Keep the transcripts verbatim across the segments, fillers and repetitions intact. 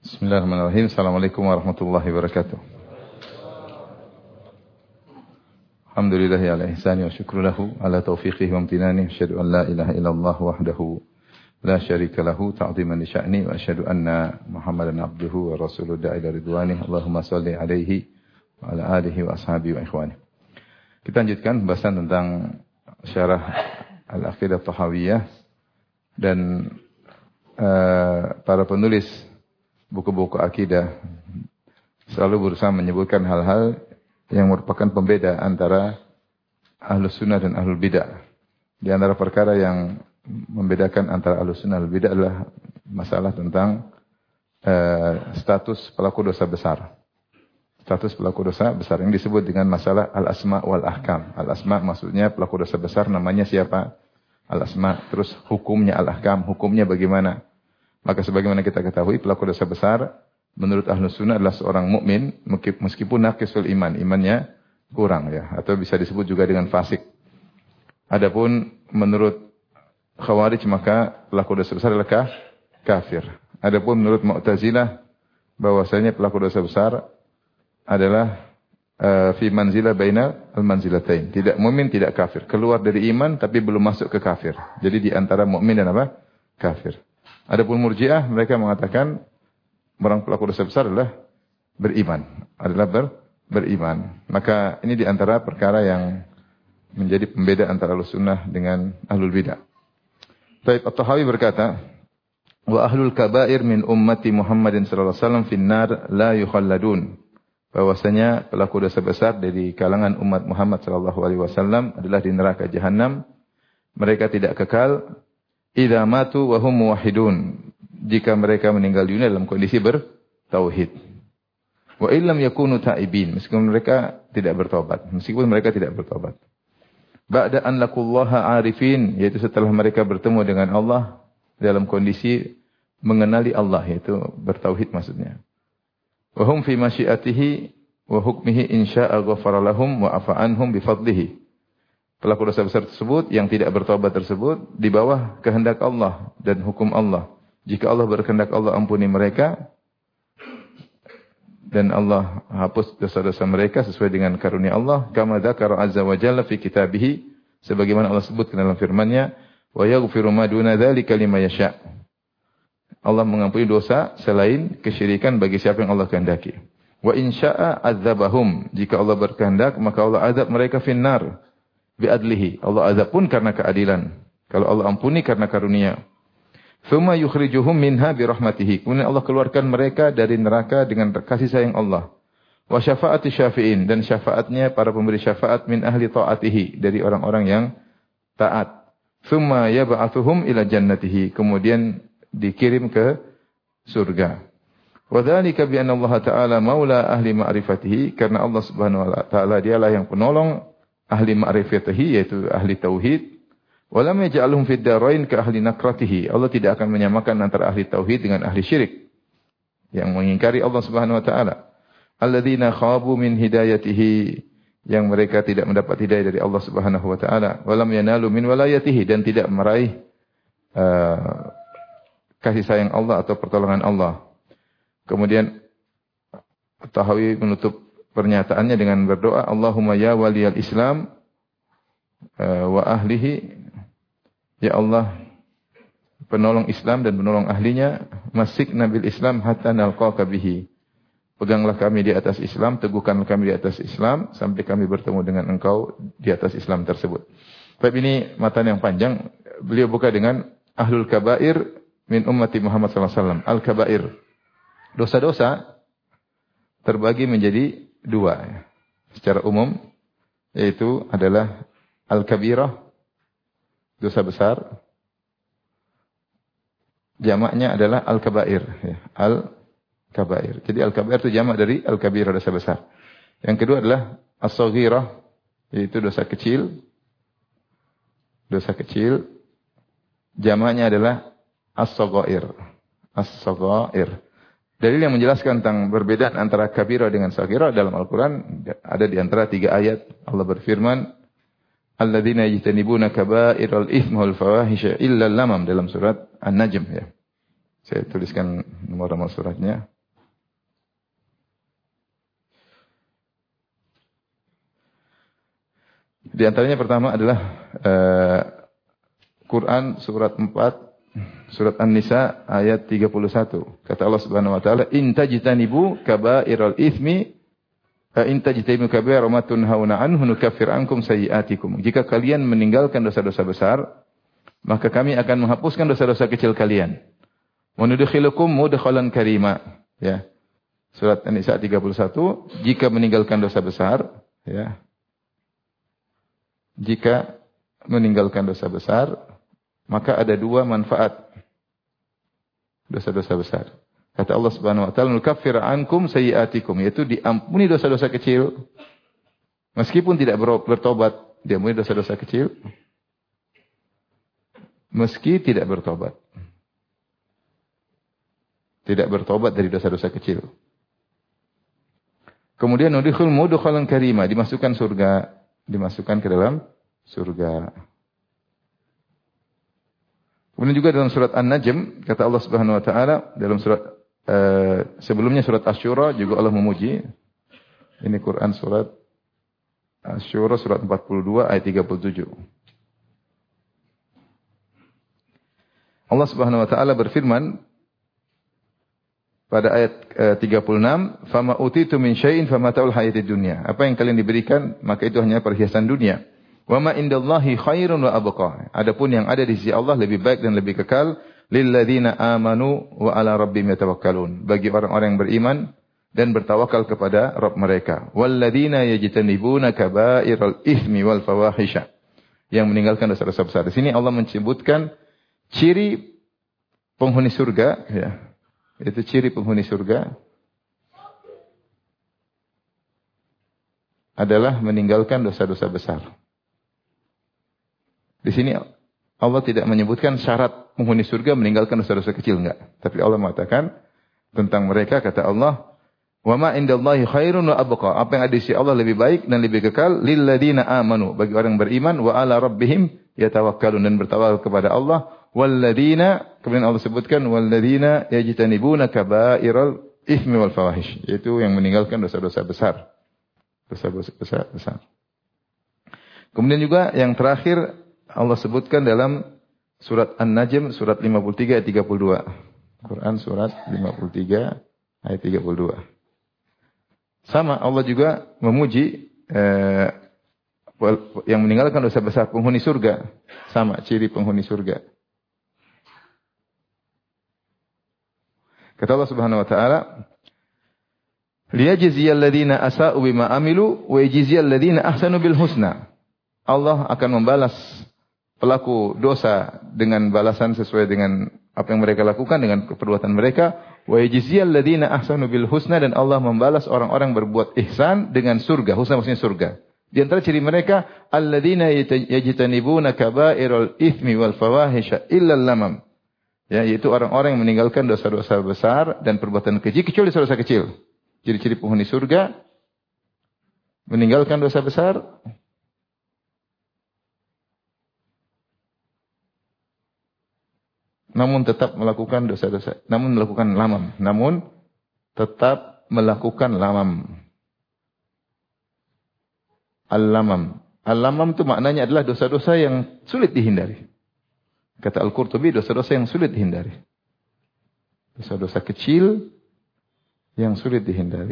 Bismillahirrahmanirrahim. Assalamualaikum warahmatullahi wabarakatuh. Alhamdulillahi ala ihsani wa syukru lahu ala taufiqihi wa amtinani. Asyhadu an la ilaha illallah wahdahu la syarika lahu ta'ziman li sya'ni wa asyhadu anna Muhammadan abduhu wa rasuluhu da'ila ridwani. Allahumma shalli alaihi wa ala alihi wa ashabihi wa ikhwani. Kita lanjutkan pembahasan tentang syarah Al-Aqidah Tahawiyah dan uh, para penulis buku-buku akidah selalu berusaha menyebutkan hal-hal yang merupakan pembeda antara Ahlus Sunnah dan Ahlul Bidah. Di antara perkara yang membedakan antara Ahlus Sunnah dan Ahlul Bidah adalah masalah tentang uh, status pelaku dosa besar. Status pelaku dosa besar yang disebut dengan masalah al-asma wal ahkam. Al-asma maksudnya pelaku dosa besar, namanya siapa? Al-asma. Terus hukumnya al-ahkam, hukumnya bagaimana? Maka sebagaimana kita ketahui, pelaku dosa besar menurut Ahlus Sunnah adalah seorang mukmin meskipun naqisul iman, imannya kurang ya, atau bisa disebut juga dengan fasik. Adapun menurut Khawarij maka pelaku dosa besar adalah kafir. Adapun menurut Mu'tazilah bahwasanya pelaku dosa besar adalah uh, fi manzilah baina al-manzilatain. Tidak mukmin, tidak kafir. Keluar dari iman tapi belum masuk ke kafir. Jadi di antara mukmin dan apa? Kafir. Adapun Murji'ah mereka mengatakan orang pelaku dosa besar adalah beriman, adalah ber, beriman. Maka ini di antara perkara yang menjadi pembeda antara Ahlus Sunnah dengan Ahlul Bidah. Taib At-Tahawi berkata, wa ahlul kabair min ummati Muhammadin sallallahu alaihi wasallam finnar la yukhalladun. Bahwasanya pelaku dosa besar dari kalangan umat Muhammad sallallahu alaihi wasallam adalah di neraka jahanam. Mereka tidak kekal idza matu wa hum muwahhidun, jika mereka meninggal dunia dalam kondisi bertauhid. Wa illam yakunu taibin, meskipun mereka tidak bertobat, meskipun mereka tidak bertobat. Ba'da an laqullaha arifin, yaitu setelah mereka bertemu dengan Allah dalam kondisi mengenali Allah, yaitu bertauhid maksudnya. Wa hum fi masyiatihi wa hukmihi insya'a ghafara lahum wa afa anhum bi fadlihi. Pelaku dosa besar tersebut yang tidak bertobat tersebut di bawah kehendak Allah dan hukum Allah. Jika Allah berkehendak, Allah ampuni mereka dan Allah hapus dosa-dosa mereka sesuai dengan karunia Allah. Kama dzakara azza wa jalla fi kitabih, sebagaimana Allah sebutkan dalam firman-Nya, wa yaghfiru ma duna dzalika liman yasha'. Allah mengampuni dosa selain kesyirikan bagi siapa yang Allah kehendaki. Wa in syaa adzabahum, jika Allah berkehendak maka Allah azab mereka finnar bi'adlihi. Allah azab pun karena keadilan. Kalau Allah ampuni karena karunia. Tsumma yukhrijuhum minha bi rahmatihi. Kemudian Allah keluarkan mereka dari neraka dengan kasih sayang Allah. Wa syafaati syafi'in, dan syafaatnya para pemberi syafaat min ahli taatihi, dari orang-orang yang taat. Tsumma yab'atsuhum ila jannatihi. Kemudian dikirim ke surga. Wa dzalika bi anna Allah Ta'ala maula ahli ma'rifatihi, karena Allah Subhanahu wa taala dialah yang penolong ahli ma'rifatihi, yaitu ahli tauhid. Walam yaj'alhum fid darain ka ahli nakratihi. Allah tidak akan menyamakan antara ahli tauhid dengan ahli syirik yang mengingkari Allah Subhanahu wa taala. Alladzina khabu min hidayatihi, yang mereka tidak mendapat hidayah dari Allah Subhanahu wa taala. Walam yanalu min walayatihi, dan tidak meraih uh, kasih sayang Allah atau pertolongan Allah. Kemudian Tahawi menutup pernyataannya dengan berdoa, Allahumma ya waliyal Islam uh, wa ahlihi, ya Allah penolong Islam dan penolong ahlinya, masik nabil Islam hatta nalqaka bihi. Peganglah kami di atas Islam, teguhkanlah kami di atas Islam sampai kami bertemu dengan engkau di atas Islam tersebut. Tapi ini matan yang panjang. Beliau buka dengan ahlul kabair min ummati Muhammad sallallahu alaihi wasallam. Al-kabair, dosa-dosa terbagi menjadi dua secara umum, yaitu adalah al-kabirah, dosa besar. Jamaknya adalah al-kabair, ya. Al-kabair. Jadi al-kabair itu jamak dari al-kabirah, dosa besar. Yang kedua adalah as-saghirah, yaitu dosa kecil. Dosa kecil jamaknya adalah as-saghair. As-saghair. Dalil yang menjelaskan tentang perbedaan antara kabirah dengan saghirah dalam Al-Quran ada di antara tiga ayat. Allah berfirman, alladzina yajtanibuna kaba'iral itsmi wal fawahisha illa lamam, dalam surat An-Najm ya. Saya tuliskan nomor-nomor suratnya. Di antaranya pertama adalah uh, Quran surat empat, surat An-Nisa ayat tiga puluh satu. Kata Allah Subhanahu wa taala, "In tajtanibu kaba'iral itsmi in tajtanibu kaba'ira ma tunhauna anhu nukaffir ankum sayyi'atikum." Jika kalian meninggalkan dosa-dosa besar, maka kami akan menghapuskan dosa-dosa kecil kalian. Wa nudkhilukum mudkhalan karima. Ya. Surat An-Nisa tiga puluh satu, jika meninggalkan dosa besar, ya. Jika meninggalkan dosa besar, maka ada dua manfaat dosa-dosa besar. Kata Allah Subhanahu wa taala, "Nukaffir ankum sayyi'atikum," yaitu diampuni dosa-dosa kecil. Meskipun tidak bertobat, diampuni dosa-dosa kecil. Meski tidak bertobat. Tidak bertobat dari dosa-dosa kecil. Kemudian nudkhul mudkhalan karima, dimasukkan surga, dimasukkan ke dalam surga. Kemudian juga dalam surat An-Najm, kata Allah Subhanahu wa taala, dalam surat uh, sebelumnya surat Asy-Syura juga Allah memuji. Ini Quran surat Asy-Syura surat empat puluh dua ayat tiga puluh tujuh. Allah Subhanahu wa taala berfirman pada ayat uh, tiga puluh enam, "Fama utitu min syai'in famata'ul hayatid dunya." Apa yang kalian diberikan, maka itu hanya perhiasan dunia. "Wa ma indallahi khairun wa abqa." Adapun yang ada di sisi Allah lebih baik dan lebih kekal, "lil ladzina amanu wa 'ala rabbihim yatawakkalun." Bagi orang-orang yang beriman dan bertawakal kepada Rabb mereka. "Wal ladzina yajtanibuna kaba'iral itsmi wal fawahisha." Yang meninggalkan dosa-dosa besar. Di sini Allah menyebutkan ciri penghuni surga, ya. Itu ciri penghuni surga adalah meninggalkan dosa-dosa besar. Di sini Allah tidak menyebutkan syarat penghuni surga meninggalkan dosa-dosa kecil, enggak. Tapi Allah mengatakan tentang mereka, kata Allah, "Wa ma indallahi khairun wa abqa." Apa yang ada di sisi Allah lebih baik dan lebih kekal, lil ladzina amanu, bagi orang beriman, wa 'ala rabbihim yatawakkalun, dan bertawakal kepada Allah. Walladzina, kemudian Allah sebutkan walladzina yajtanibuna kaba'iral itsmi wal fawahish, yaitu yang meninggalkan dosa-dosa besar. Dosa-dosa besar, besar. Kemudian juga yang terakhir Allah sebutkan dalam surat An-Najm surat lima puluh tiga ayat tiga puluh dua. Quran surat lima puluh tiga ayat tiga puluh dua. Sama Allah juga memuji eh, yang meninggalkan dosa besar penghuni surga. Sama ciri penghuni surga. Kata Allah Subhanahu wa taala, "Liyajziyal ladzina asa'u bima amilu wa yajziyal ladzina ahsanu bil husna." Allah akan membalas pelaku dosa dengan balasan sesuai dengan apa yang mereka lakukan, dengan perbuatan mereka. Wa yajziyal ladzina ahsanu bil husna, dan Allah membalas orang-orang berbuat ihsan dengan surga. Husna maksudnya surga. Di antara ciri mereka, alladzina yajtanibuna kaba'iral itsmi wal fawahisha illa lamam. Ya, yaitu orang-orang yang meninggalkan dosa-dosa besar dan perbuatan keji kecuali dosa-dosa kecil. Ciri-ciri penghuni surga meninggalkan dosa besar, namun tetap melakukan dosa-dosa, namun melakukan lamam, namun tetap melakukan lamam. Al-lamam. Al-lamam itu maknanya adalah dosa-dosa yang sulit dihindari. Kata Al-Qurtubi, dosa-dosa yang sulit dihindari. Dosa-dosa kecil yang sulit dihindari.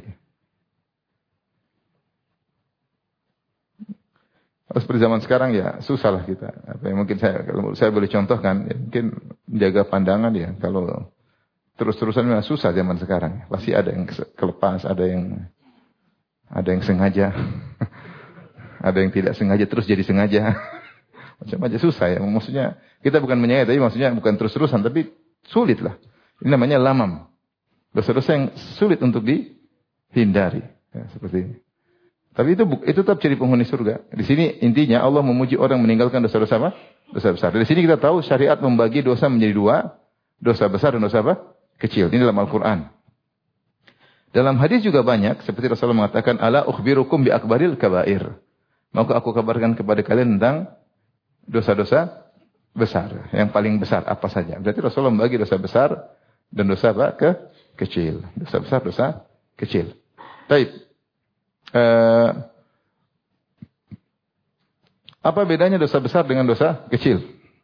Seperti zaman sekarang ya susah lah kita. Apa yang mungkin saya kalau saya boleh contohkan, ya, mungkin menjaga pandangan ya. Kalau terus-terusan memang susah zaman sekarang. Pasti ada yang kelepas, ada yang ada yang sengaja, ada yang tidak sengaja terus jadi sengaja. Macam-macam susah ya. Maksudnya kita bukan menyayat, tapi maksudnya bukan terus-terusan, tapi sulit lah. Ini namanya lamam. Dosa-dosa yang sulit untuk dihindari. Ya, seperti ini. Tapi itu itu tetap ciri penghuni surga. Di sini intinya Allah memuji orang meninggalkan dosa-dosa apa? Dosa besar. Dari sini kita tahu syariat membagi dosa menjadi dua. Dosa besar dan dosa apa? Kecil. Ini dalam Al-Quran. Dalam hadis juga banyak. Seperti Rasulullah mengatakan, "Ala ukhbirukum bi akbaril kabair." Maka aku kabarkan kepada kalian tentang dosa-dosa besar. Yang paling besar apa saja. Berarti Rasulullah membagi dosa besar dan dosa apa? Ke kecil. Dosa besar, dosa kecil. Baik. Uh, Apa bedanya dosa besar dengan dosa kecil?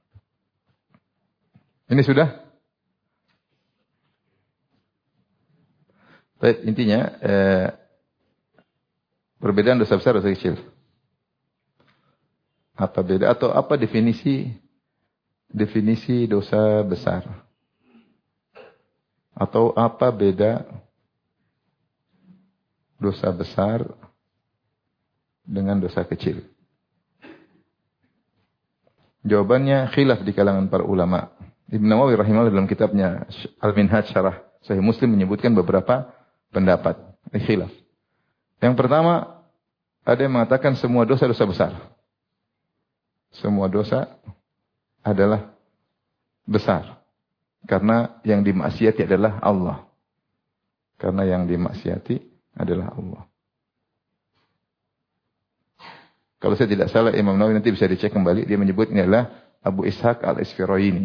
Ini sudah? Baik, intinya eh, perbedaan dosa besar dan dosa kecil. Apa beda atau apa definisi definisi dosa besar? Atau apa beda dosa besar dengan dosa kecil? Jawabannya khilaf di kalangan para ulama. Ibnu Nawawi rahimahullah dalam kitabnya Al-Minhaj Syarah Sahih Muslim menyebutkan beberapa pendapat. Khilaf. Yang pertama, ada yang mengatakan semua dosa dosa besar. Semua dosa adalah besar. Karena yang dimaksiati adalah Allah. Karena yang dimaksiati adalah Allah. Kalau saya tidak salah, Imam Nawawi nanti bisa dicek kembali. Dia menyebut ini adalah Abu Ishaq al-Isfirayini.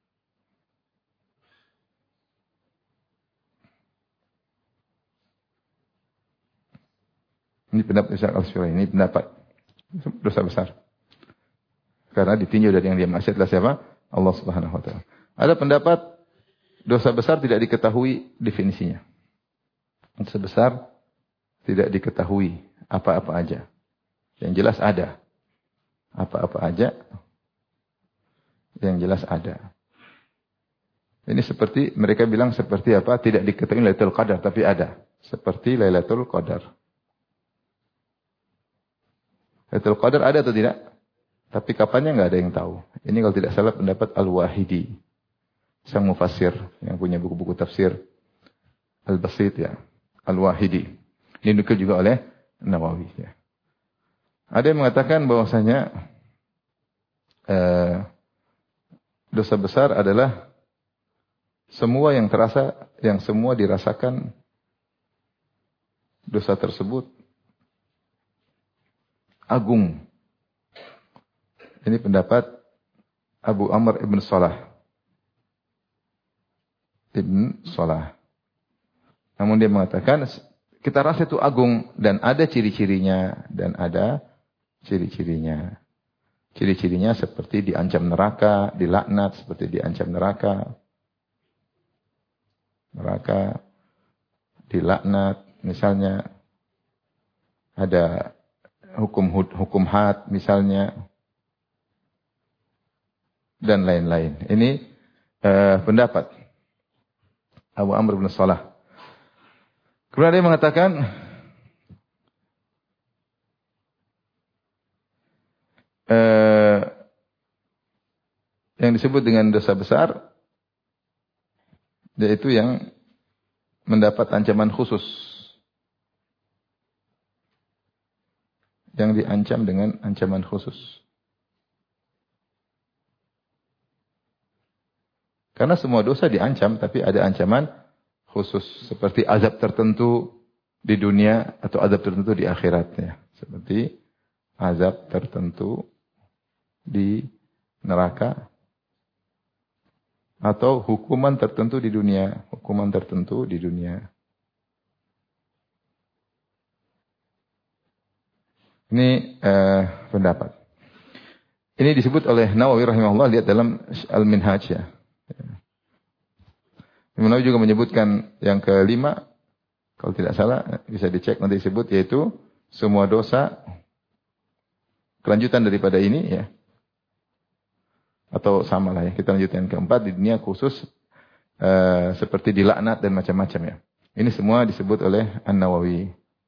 Ini pendapat Ishaq al-Isfirayini. Ini pendapat dosa besar. Karena ditinjau dari yang dia maksiat adalah siapa? Allah Subhanahu wa taala. Ada pendapat dosa besar tidak diketahui definisinya. Dosa besar tidak diketahui apa-apa aja. Yang jelas ada. Apa-apa aja. Yang jelas ada. Ini seperti mereka bilang seperti apa? Tidak diketahui Lailatul Qadar tapi ada. Seperti Lailatul Qadar. Lailatul Qadar ada atau tidak? Tapi kapannya enggak ada yang tahu. Ini kalau tidak salah pendapat Al-Wahidi. Sang mufassir yang punya buku-buku tafsir Al-Basit ya. Al-Wahidi. Ini dinukil juga oleh Nawawi ya. Ada yang mengatakan bahwasanya eh, dosa besar adalah semua yang terasa, yang semua dirasakan dosa tersebut agung. Ini pendapat Abu Amr ibn Salah. Ibn Salah. Namun dia mengatakan kita rasa itu agung dan ada ciri-cirinya dan ada ciri-cirinya. Ciri-cirinya seperti diancam neraka, dilaknat seperti diancam neraka. Neraka, dilaknat, misalnya ada hukum hukum had misalnya dan lain-lain. Ini uh, pendapat Abu Amr bin Salah. Kemudian dia mengatakan uh, yang disebut dengan dosa besar yaitu yang mendapat ancaman khusus. Yang diancam dengan ancaman khusus. Karena semua dosa diancam, tapi ada ancaman khusus. Seperti azab tertentu di dunia atau azab tertentu di akhiratnya. Seperti azab tertentu di neraka. Atau hukuman tertentu di dunia. Hukuman tertentu di dunia. Ini uh, pendapat. Ini disebut oleh Nawawi rahimahullah, lihat dalam Al-Minhaj ya. Imam Nawawi juga menyebutkan yang kelima, kalau tidak salah bisa dicek nanti disebut, yaitu semua dosa kelanjutan daripada ini ya. Atau sama lah ya, kita lanjutkan keempat di dunia khusus uh, seperti dilaknat dan macam-macam ya. Ini semua disebut oleh An-Nawawi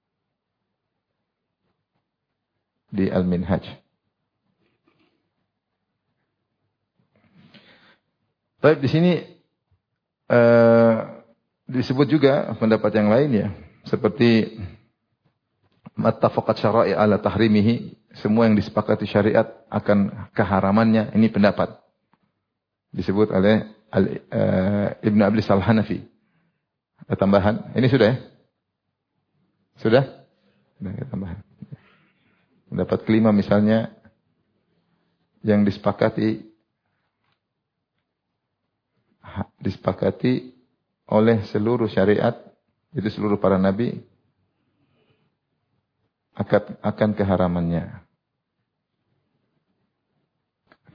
di Al-Minhaj. Baik, di sini uh, disebut juga pendapat yang lain ya, seperti mattafaqat syara'i ala tahrimihi, semua yang disepakati syariat akan keharamannya, ini pendapat disebut oleh Al, uh, Ibn Ablis Al-Hanafi. Ada tambahan? Ini sudah ya? Sudah? Sudah ada tambahan. Pendapat kelima misalnya yang disepakati disepakati oleh seluruh syariat, itu seluruh para nabi akan akan keharamannya.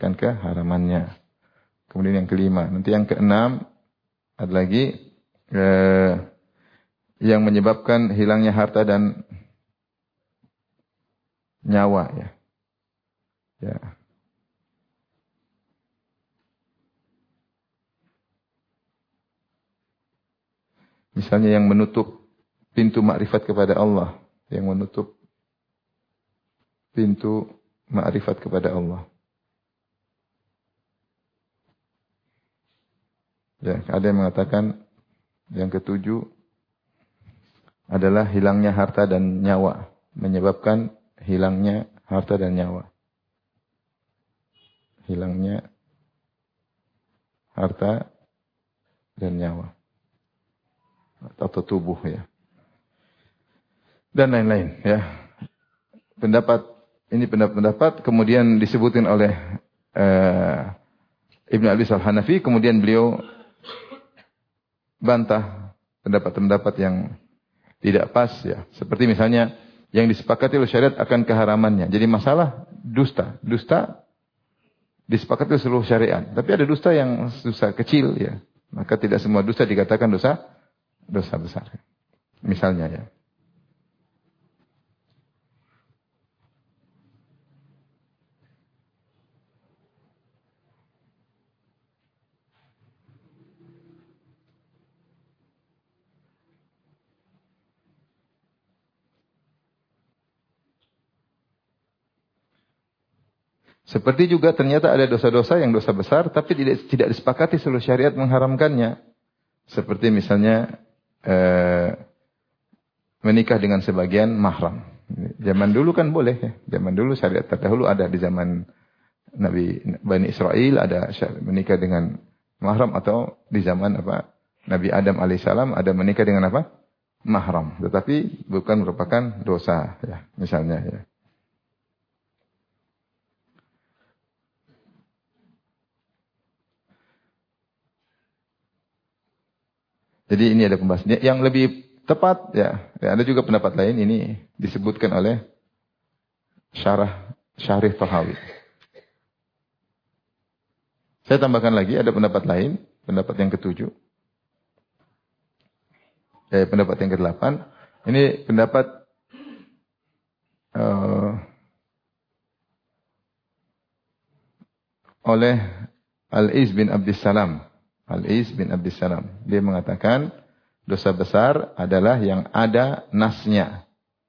menyebabkan keharamannya. Kemudian yang kelima, nanti yang keenam ada lagi eh, yang menyebabkan hilangnya harta dan nyawa ya. Ya. Misalnya yang menutup pintu makrifat kepada Allah, yang menutup pintu makrifat kepada Allah. Ya, ada yang mengatakan yang ketujuh adalah hilangnya harta dan nyawa, menyebabkan hilangnya harta dan nyawa. Hilangnya harta dan nyawa. Atau tubuh ya. Dan lain-lain ya. Pendapat ini pendapat-pendapat kemudian disebutkan oleh uh, Ibnu Abi Al-Hanafi, kemudian beliau bantah pendapat-pendapat yang tidak pas ya. Seperti misalnya yang disepakati oleh syariat akan keharamannya. Jadi masalah dusta, dusta disepakati oleh seluruh syariat. Tapi ada dusta yang dusta kecil ya. Maka tidak semua dusta dikatakan dosa dosa besar. Misalnya ya. Seperti juga ternyata ada dosa-dosa yang dosa besar tapi tidak tidak disepakati seluruh syariat mengharamkannya. Seperti misalnya eh, menikah dengan sebagian mahram. Zaman dulu kan boleh ya. Zaman dulu syariat terdahulu ada di zaman Nabi Bani Israel ada menikah dengan mahram, atau di zaman apa Nabi Adam alaihissalam ada menikah dengan apa? Mahram. Tetapi bukan merupakan dosa ya, misalnya ya. Jadi ini ada pembahasannya. Yang lebih tepat ya, ya, ada juga pendapat lain ini disebutkan oleh Syarah Syarih Tahawi. Saya tambahkan lagi ada pendapat lain, pendapat yang ketujuh. Eh, pendapat yang kedelapan. Ini pendapat uh, oleh Al-Iz bin Abdissalam. Al-Iz bin Abdissalam. Dia mengatakan dosa besar adalah yang ada nasnya.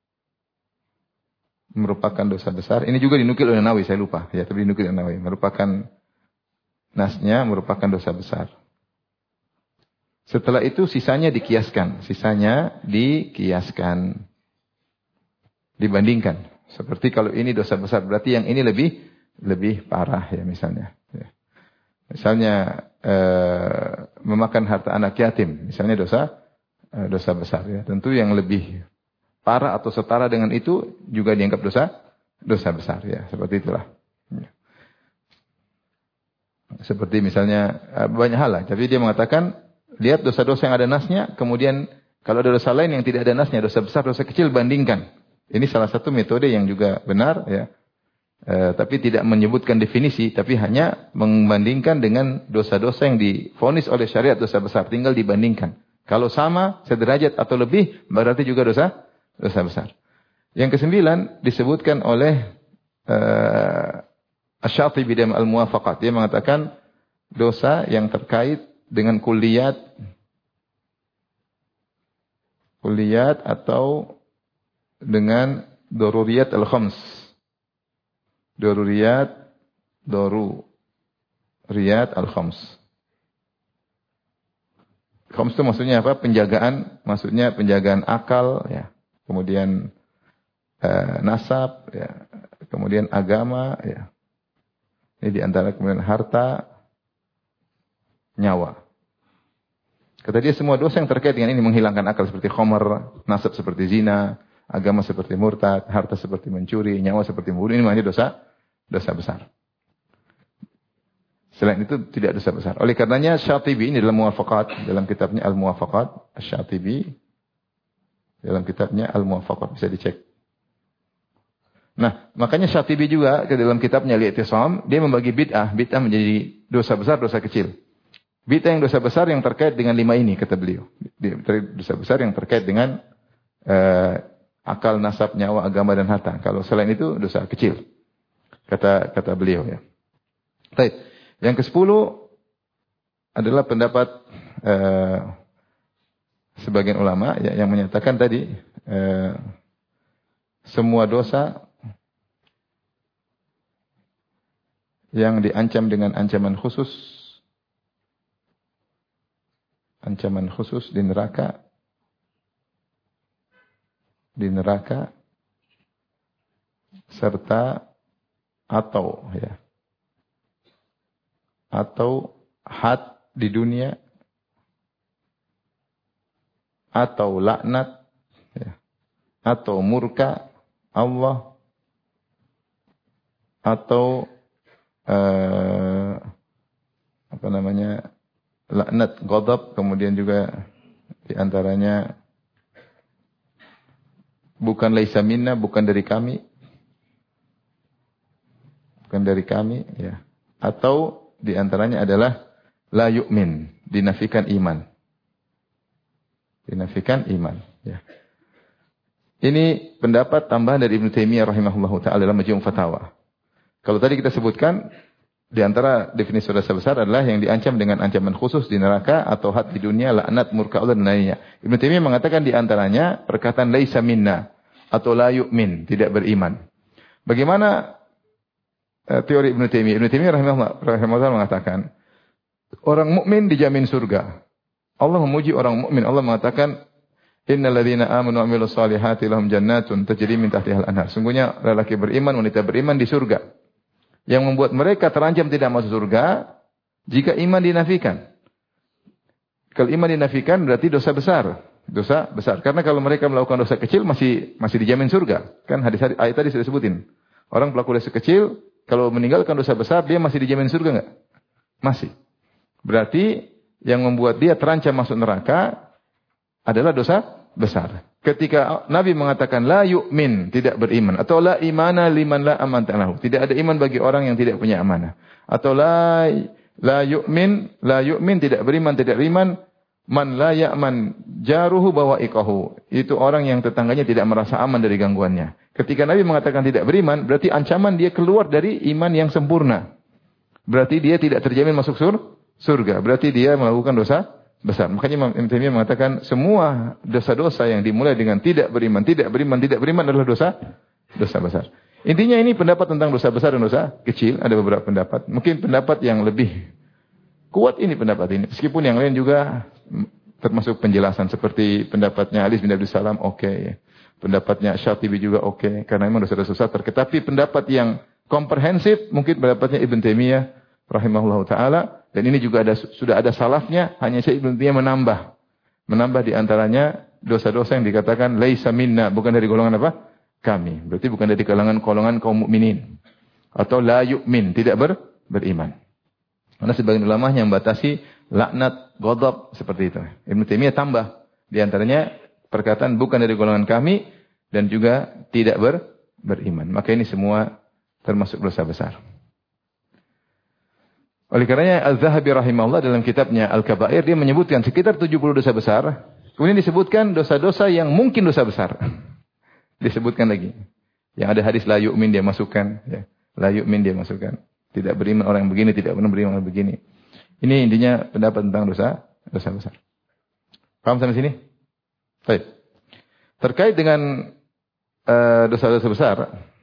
Merupakan dosa besar. Ini juga dinukil oleh Nawawi, saya lupa. Ya, tapi dinukil oleh Nawawi. Merupakan nasnya, merupakan dosa besar. Setelah itu sisanya dikiaskan. Sisanya dikiaskan. Dibandingkan. Seperti kalau ini dosa besar, berarti yang ini lebih lebih parah ya misalnya. Ya. Misalnya eh, memakan harta anak yatim, misalnya dosa eh, dosa besar ya. Tentu yang lebih parah atau setara dengan itu juga dianggap dosa dosa besar ya. Seperti itulah. Ya. Seperti misalnya eh, banyak hal lah. Tapi dia mengatakan lihat dosa-dosa yang ada nasnya, kemudian kalau ada dosa lain yang tidak ada nasnya, dosa besar, dosa kecil, bandingkan. Ini salah satu metode yang juga benar ya. E, tapi tidak menyebutkan definisi, tapi hanya membandingkan dengan dosa-dosa yang divonis oleh syariat dosa besar, tinggal dibandingkan. Kalau sama, sederajat atau lebih, berarti juga dosa dosa besar. Yang kesembilan disebutkan oleh e, Asy-Syatibi dalam Al-Muwafaqat. Dia mengatakan dosa yang terkait dengan kulliyat kulliyat atau dengan daruriyat al-khams. Daruriyat, daruriyat al-khams. Khams itu maksudnya apa? Penjagaan, maksudnya penjagaan akal, ya. Kemudian eh, nasab, ya. Kemudian agama, ya. Ini diantara kemudian harta, nyawa. Kata dia semua dosa yang terkait dengan ini menghilangkan akal seperti khamar, nasab seperti zina, agama seperti murtad, harta seperti mencuri, nyawa seperti membunuh, ini maknanya dosa dosa besar. Selain itu tidak dosa besar. Oleh karenanya Syatibi ini dalam Muwafaqat, dalam kitabnya Al-Muwafaqat, Syatibi dalam kitabnya Al-Muwafaqat bisa dicek. Nah, makanya Syatibi juga ke dalam kitabnya Al-I'tisam, dia membagi bid'ah, bid'ah menjadi dosa besar, dosa kecil. Bid'ah yang dosa besar yang terkait dengan lima ini, kata beliau. Dosa besar yang terkait dengan uh, akal, nasab, nyawa, agama, dan harta. Kalau selain itu, dosa kecil. Kata kata beliau ya. Baik. Yang kesepuluh adalah pendapat uh, sebagian ulama ya, yang menyatakan tadi uh, semua dosa yang diancam dengan ancaman khusus, ancaman khusus di neraka, di neraka, serta atau ya, atau had di dunia, atau laknat, ya, atau murka Allah, atau uh, apa namanya laknat, ghadab, kemudian juga diantaranya bukan laisa minna, bukan dari kami, bukan dari kami, ya, atau diantaranya adalah la yu'min, dinafikan iman. Dinafikan iman. Ya. Ini pendapat tambahan dari Ibnu Taimiyah rahimahullahu ta'ala dalam Majmu' Fatawa. Kalau tadi kita sebutkan, di antara definisi dosa besar adalah yang diancam dengan ancaman khusus di neraka atau had di dunia, laknat, murka Allah dan lainnya. Ibnu Taimiyah mengatakan di antaranya perkataan laisa minna atau la yu'min, tidak beriman. Bagaimana uh, teori Ibnu Taimiyah? Ibnu Taimiyah rahimahullah, rahimahullah mengatakan orang mukmin dijamin surga. Allah memuji orang mukmin. Allah mengatakan, "Innal ladzina amanu wa 'amilus solihati lahum jannatun tajri min tahtihal anhar." Sungguhnya lelaki beriman, wanita beriman di surga. Yang membuat mereka terancam tidak masuk surga jika iman dinafikan. Kalau iman dinafikan berarti dosa besar, dosa besar. Karena kalau mereka melakukan dosa kecil masih masih dijamin surga. Kan hadis ayat tadi sudah sebutin. Orang pelaku dosa kecil kalau meninggalkan dosa besar dia masih dijamin surga enggak? Masih. Berarti yang membuat dia terancam masuk neraka adalah dosa besar. Ketika Nabi mengatakan la yu'min, tidak beriman, atau la imana liman la amanata lahu, tidak ada iman bagi orang yang tidak punya amanah, atau la la yu'min, la yu'min, tidak beriman, tidak beriman, man la ya'man jaruhu bawa'iqahu, itu orang yang tetangganya tidak merasa aman dari gangguannya. Ketika Nabi mengatakan tidak beriman, berarti ancaman dia keluar dari iman yang sempurna. Berarti dia tidak terjamin masuk surga. Surga, berarti dia melakukan dosa besar. Makanya Imam Ibnu Taimiyah mengatakan semua dosa-dosa yang dimulai dengan tidak beriman, tidak beriman, tidak beriman adalah dosa dosa besar. Intinya ini pendapat tentang dosa besar dan dosa kecil, ada beberapa pendapat. Mungkin pendapat yang lebih kuat ini pendapat ini. Meskipun yang lain juga termasuk penjelasan seperti pendapatnya Ali bin Abdul Salam oke okay, ya. Pendapatnya Syatibi juga oke okay, karena memang dosa-dosa besar. Tapi pendapat yang komprehensif mungkin pendapatnya Ibnu Taimiyah rahimahullahu taala. Dan ini juga ada, sudah ada salafnya, hanya saya Ibnu Taimiyah menambah. Menambah di antaranya dosa-dosa yang dikatakan laisa minna, bukan dari golongan apa? Kami. Berarti bukan dari kalangan golongan kaum mukminin. Atau la yu'min, tidak ber, beriman. Karena sebagian ulama yang membatasi laknat, ghadab seperti itu. Ibnu Taimiyah tambah di antaranya perkataan bukan dari golongan kami dan juga tidak ber, beriman. Maka ini semua termasuk dosa besar. Oleh karenanya Al-Zahabi rahimahullah dalam kitabnya Al-Kabair dia menyebutkan sekitar tujuh puluh dosa besar. Kemudian disebutkan dosa-dosa yang mungkin dosa besar. Disebutkan lagi. Yang ada hadis la yu'min dia masukkan, ya. La yu'min dia masukkan. Tidak beriman orang yang begini, tidak benar beriman orang begini. Ini intinya pendapat tentang dosa dosa besar. Paham sampai sini? Baik. Terkait dengan uh, dosa-dosa besar,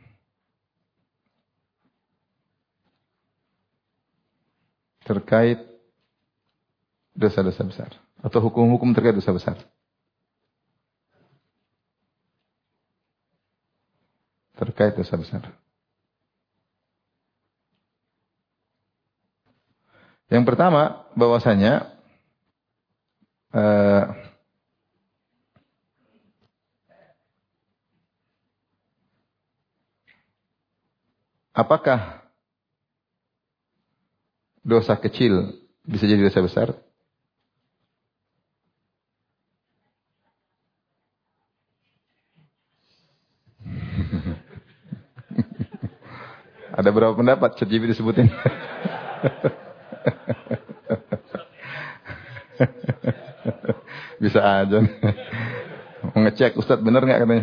terkait dosa-dosa besar atau hukum-hukum terkait dosa besar. Terkait dosa besar. Yang pertama, bahwasanya eh, apakah dosa kecil bisa jadi dosa besar? Ada berapa pendapat Chat G P T disebutin? Bisa aja. Mau ngecek Ustadz bener nggak katanya.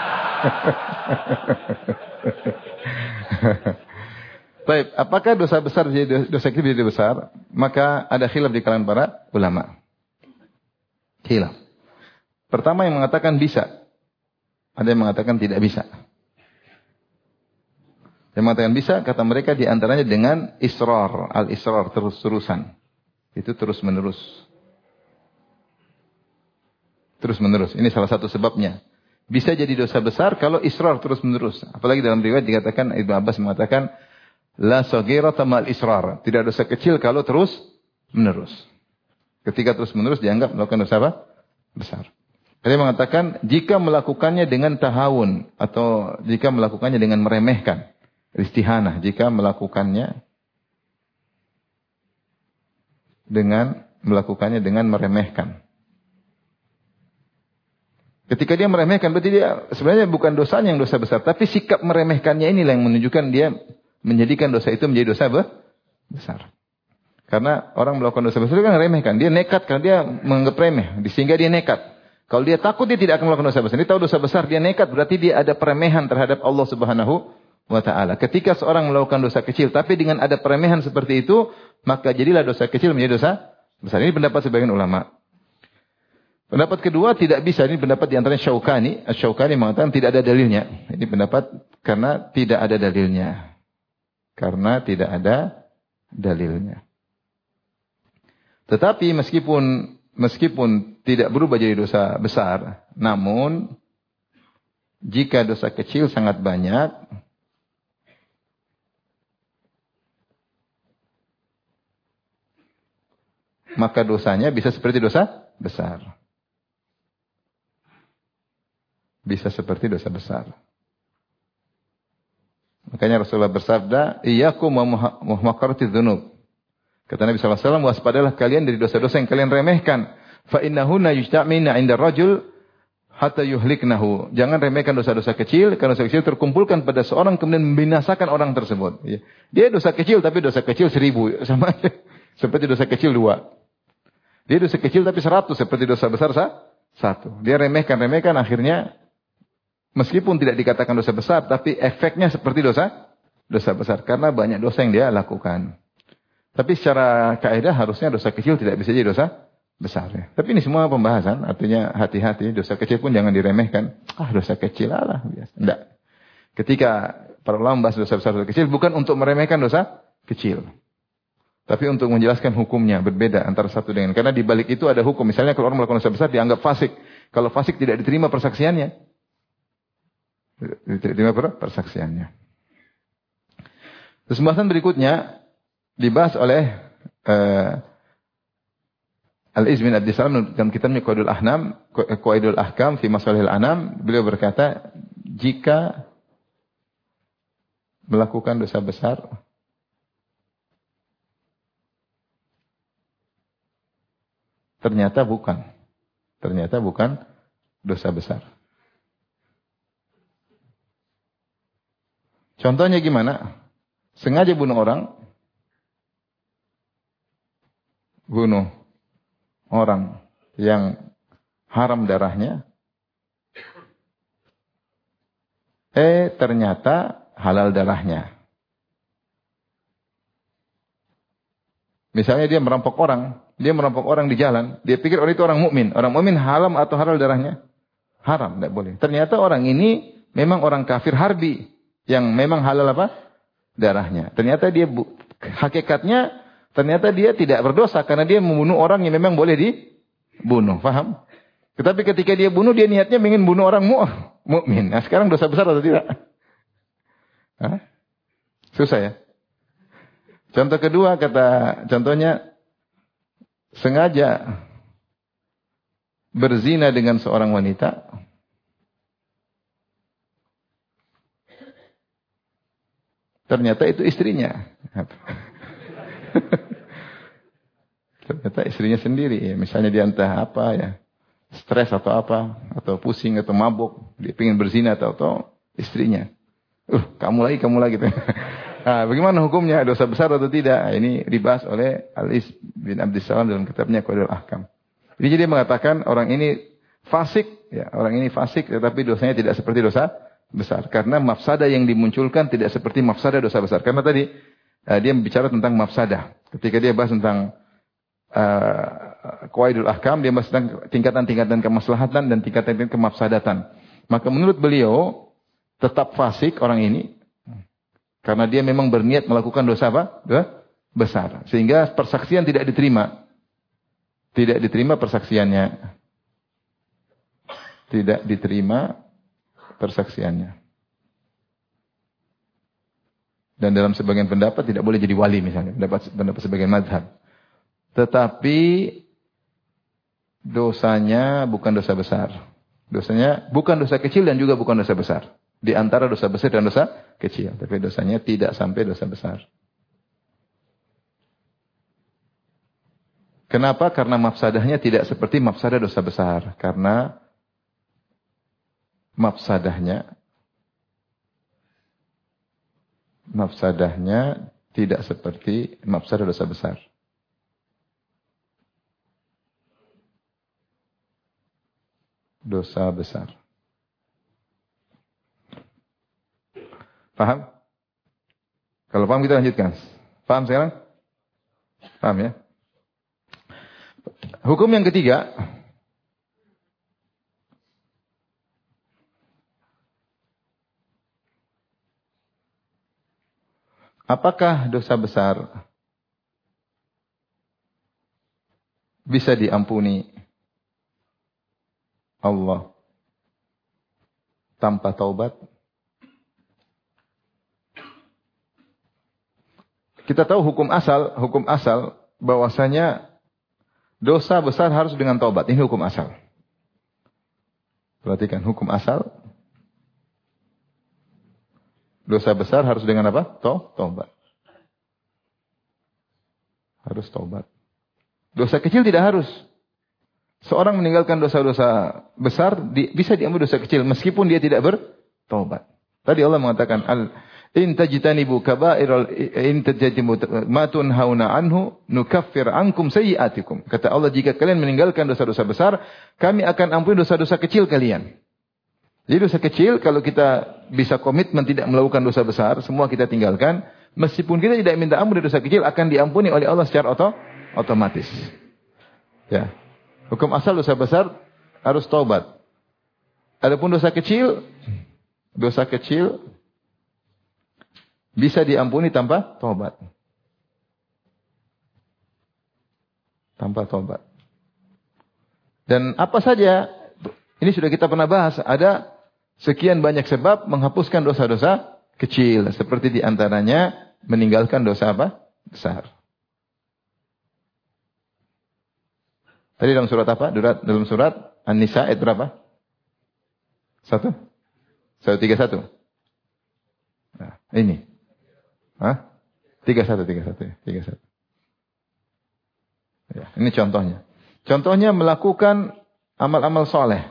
Baik, apakah dosa besar jadi dosa kecil jadi besar? Maka ada khilaf di kalangan para ulama. Khilaf. Pertama yang mengatakan bisa. Ada yang mengatakan tidak bisa. Yang mengatakan bisa, kata mereka diantaranya dengan israr. Al-israr, terus-terusan. Itu terus-menerus. Terus-menerus. Ini salah satu sebabnya. Bisa jadi dosa besar kalau israr terus-menerus. Apalagi dalam riwayat dikatakan, Ibnu Abbas mengatakan, la saghirata mal israr. Tidak dosa kecil kalau terus-menerus. Ketika terus-menerus dianggap melakukan dosa apa? Besar. Dia mengatakan, jika melakukannya dengan tahawun. Atau jika melakukannya dengan meremehkan. Istihanah. Jika melakukannya dengan melakukannya dengan meremehkan. Ketika dia meremehkan, berarti dia sebenarnya bukan dosanya yang dosa besar. Tapi sikap meremehkannya inilah yang menunjukkan dia menjadikan dosa itu menjadi dosa besar. Karena orang melakukan dosa besar itu kan meremehkan. Dia nekat karena dia menganggap remeh. Sehingga dia nekat. Kalau dia takut dia tidak akan melakukan dosa besar. Dia tahu dosa besar, dia nekat. Berarti dia ada peremehan terhadap Allah Subhanahu wa ta'ala. Ketika seorang melakukan dosa kecil, tapi dengan ada peremehan seperti itu, maka jadilah dosa kecil menjadi dosa besar. Ini pendapat sebagian ulama. Pendapat kedua tidak bisa. Ini pendapat di antaranya Syaukani. Syaukani mengatakan tidak ada dalilnya. Ini pendapat karena tidak ada dalilnya. Karena tidak ada dalilnya. Tetapi meskipun meskipun tidak berubah jadi dosa besar, namun jika dosa kecil sangat banyak, maka dosanya bisa seperti dosa besar. Bisa seperti dosa besar. Makanya Rasulullah bersabda, iyyakum wa muhaqaratiz dzunub. Kata Nabi sallallahu alaihi wasallam, waspadalah kalian dari dosa-dosa yang kalian remehkan. Fa innahunna yujtamina 'inda rajul hatta yuhliknahu. Jangan remehkan dosa-dosa kecil, karena dosa kecil terkumpulkan pada seorang kemudian membinasakan orang tersebut. Dia dosa kecil tapi dosa kecil seribu, sama aja. Seperti dosa kecil dua. Dia dosa kecil tapi seratus, seperti dosa besar sah? Satu. Dia remehkan-remehkan, akhirnya meskipun tidak dikatakan dosa besar, tapi efeknya seperti dosa dosa besar. Karena banyak dosa yang dia lakukan. Tapi secara kaidah harusnya dosa kecil tidak bisa jadi dosa besar. Ya. Tapi ini semua pembahasan, artinya hati-hati. Dosa kecil pun jangan diremehkan. Ah, dosa kecil lah. Biasa. Tidak. Ketika para ulama membahas dosa besar, dosa kecil, bukan untuk meremehkan dosa kecil. Tapi untuk menjelaskan hukumnya, berbeda antara satu dengan. Karena di balik itu ada hukum. Misalnya kalau orang melakukan dosa besar, dianggap fasik. Kalau fasik tidak diterima persaksiannya. Diterima persaksiannya. Terus pembahasan berikutnya dibahas oleh uh, Al-Izz bin Abdis Salam dalam kitabnya Qawaidul Ahnam, Qawaidul Ahkam fi Masalihil Anam. Beliau berkata, jika melakukan dosa besar, ternyata bukan. Ternyata bukan dosa besar. Contohnya gimana? Sengaja bunuh orang. Bunuh orang yang haram darahnya. Eh, ternyata halal darahnya. Misalnya dia merampok orang. Dia merampok orang di jalan. Dia pikir orang itu orang mukmin. Orang mukmin haram atau halal darahnya? Haram, tidak boleh. Ternyata orang ini memang orang kafir harbi. Yang memang halal apa? Darahnya. Ternyata dia, hakikatnya, ternyata dia tidak berdosa. Karena dia membunuh orang yang memang boleh dibunuh. Faham? Tetapi ketika dia bunuh, dia niatnya ingin bunuh orang mukmin. Nah sekarang dosa besar atau tidak? Hah? Susah ya? Contoh kedua, kata contohnya, sengaja berzina dengan seorang wanita. Ternyata itu istrinya. Ternyata istrinya sendiri. Ya. Misalnya dia entah apa ya. Stres atau apa. Atau pusing atau mabuk. Dia ingin berzina atau, atau istrinya. Uh, kamu lagi, kamu lagi. Nah, bagaimana hukumnya? Dosa besar atau tidak? Ini dibahas oleh Al-Is bin Abdissalam dalam kitabnya Qawaidul Ahkam. Jadi dia mengatakan orang ini fasik, ya, orang ini fasik tetapi dosanya tidak seperti dosa besar. Karena mafsadah yang dimunculkan tidak seperti mafsadah dosa besar. Karena tadi uh, dia bicara tentang mafsadah. Ketika dia bahas tentang uh, Qawaidul Ahkam, dia bahas tentang tingkatan-tingkatan kemaslahatan dan tingkatan-tingkatan kemafsadatan. Maka menurut beliau tetap fasik orang ini. Karena dia memang berniat melakukan dosa apa? Dosa besar. Sehingga persaksian tidak diterima. Tidak diterima persaksiannya. Tidak diterima persaksiannya. Dan dalam sebagian pendapat tidak boleh jadi wali misalnya. Pendapat, pendapat sebagian madhab. Tetapi dosanya bukan dosa besar. Dosanya bukan dosa kecil dan juga bukan dosa besar. Di antara dosa besar dan dosa kecil. Tapi dosanya tidak sampai dosa besar. Kenapa? Karena mafsadahnya tidak seperti mafsadah dosa besar. Karena mafsadahnya mafsadahnya tidak seperti mafsadah dosa besar. Dosa besar. Paham? Kalau paham kita lanjutkan. Paham sekarang? Paham ya? Hukum yang ketiga. Apakah dosa besar bisa diampuni Allah tanpa taubat? Kita tahu hukum asal, hukum asal bahwasanya dosa besar harus dengan taubat. Ini hukum asal. Perhatikan hukum asal. Dosa besar harus dengan apa? Taubat. Harus taubat. Dosa kecil tidak harus. Seorang meninggalkan dosa-dosa besar di, bisa diampuni dosa kecil meskipun dia tidak bertaubat. Tadi Allah mengatakan al in tajtanibu kaba'iral in tajtanibu ma tunhauna anhu nukaffir ankum sayyi'atikum. Kata Allah, jika kalian meninggalkan dosa-dosa besar, kami akan ampuni dosa-dosa kecil kalian. Jadi dosa kecil kalau kita bisa komitmen tidak melakukan dosa besar, semua kita tinggalkan, meskipun kita tidak minta ampun dari dosa kecil akan diampuni oleh Allah secara oto, otomatis. Ya. Hukum asal dosa besar harus taubat. Adapun dosa kecil, dosa kecil bisa diampuni tanpa taubat. Tanpa taubat. Dan apa saja, ini sudah kita pernah bahas, ada sekian banyak sebab menghapuskan dosa-dosa kecil. Seperti diantaranya meninggalkan dosa apa? Besar. Tadi dalam surat apa? Dalam surat An-Nisa ayat berapa? Satu? Satu tiga satu. Nah, ini. Hah? Tiga satu, tiga satu ya. Tiga satu. Ya, ini contohnya. Contohnya melakukan amal-amal soleh.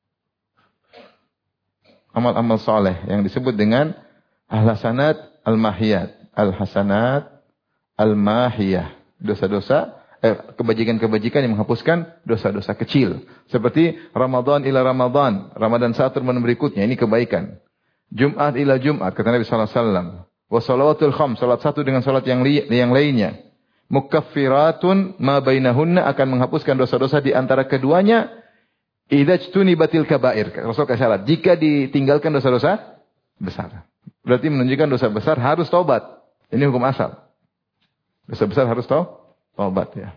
Amal-amal soleh yang disebut dengan al-hasanat al-mahiyat. Al-hasanat al-mahiyah. Dosa-dosa, eh, kebajikan-kebajikan yang menghapuskan dosa-dosa kecil. Seperti Ramadan ila Ramadan. Ramadan satu Ramadan berikutnya. Ini kebaikan. Jumat ila Jumat. Kata Nabi sallallahu alaihi wasallam. Wa salawatul khams. Salat satu dengan salat yang, li, yang lainnya. Mukaffiratun ma bainahunna, akan menghapuskan dosa-dosa di antara keduanya. Idajtuni batil kabair. Rasul kasih syarat. Jika ditinggalkan dosa-dosa besar. Berarti menunjukkan dosa besar harus taubat. Ini hukum asal. Dosa besar harus taubat ya.